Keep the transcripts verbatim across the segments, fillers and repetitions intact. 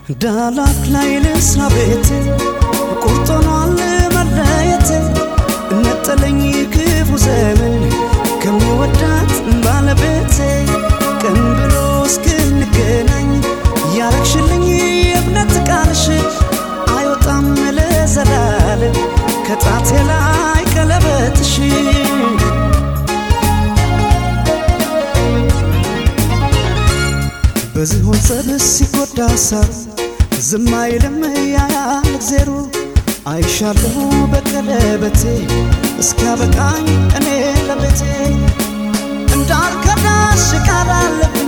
ዳላክ ላይ ልስራ ቤቴ ቁርጦኗል መለየቴ ነጠለኝ ክፉ ዘመን ከሚወዳት ባለቤቴ ቀን ብሎ እስክንገናኝ ያረግሽልኝ የእምነት ቃልሽ አይወጣም ለዘላለም ከጣቴ ላይ ቀለበትሽ በዝሆን ጸብስ ሲጎዳ ሳር ዝም አይልም ያያል እግዜሩ አይሻለሁ በቀለበቴ እስኪያበቃኝ እኔ ለቤቴ እንዳልከዳሽ ቃል አለብኝ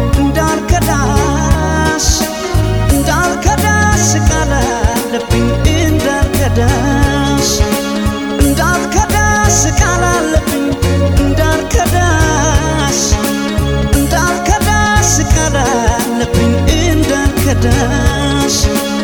እንዳልከዳሽ እንዳልከዳሽ ቃል አለብኝ እንዳልከዳሽ እንዳልከዳሽ ቃል አለብኝ እንዳልከዳሽ እንዳልከዳሽ ቃል አለብኝ እንዳልከዳሽ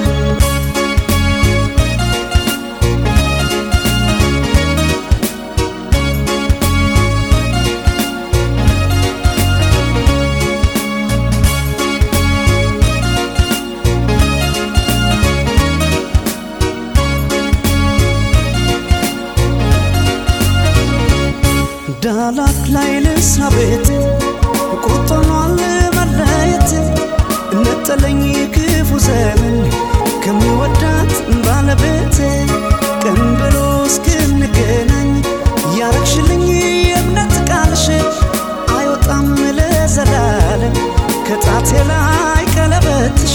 ዳላክ ላይ ልስራ ቤቴ ቁርጦኗል መለየቴ ነጠለኝ ክፉ ዘመን ከሚወዳት ባለቤቴ ቀን ብሎ እስክንገናኝ ያረግሽልኝ የእምነት ቃልሽ አይወጣም ለዘላለም ከጣቴ ላይ ቀለበትሽ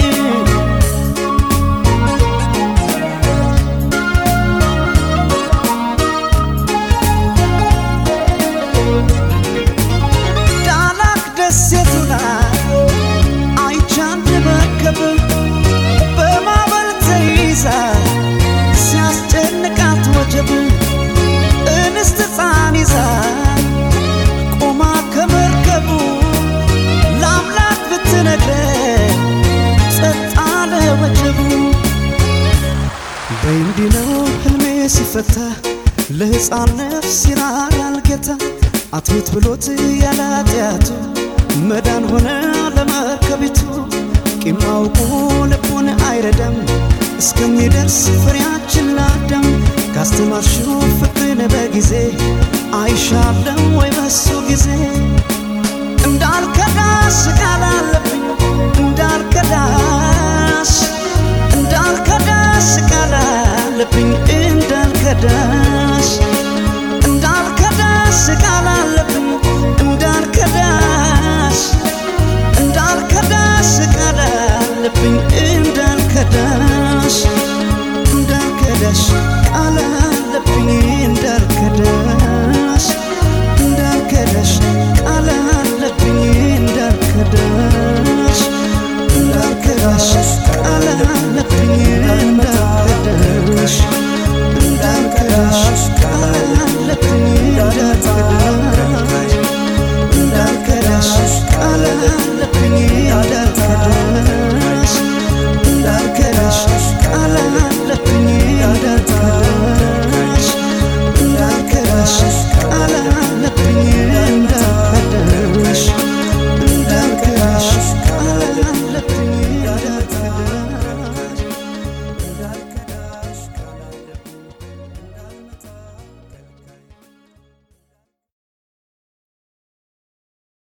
እንስት ሕፃን ይዛ ቆማ ከመርከቡ ለአምላክ ብትነግረኝ ጸጥ አለ ወጀቡ በእንዲህ ነው ሕልሜ ሲፈታ ለሕፃን ነፍስ ይራራል ጌታ አትሙት ብሎት ያለ ኃጢአቱ መዳን ሆነ ለመርከቢቱ ቂም አውቆ ልቡን አይረዳም እስከሚደርስ ፍሬያችን ላዳም ካስተማርሽው ፍቅርን በጊዜ አይሻለም ወይ በሱ ጊዜ እንዳልከዳሽ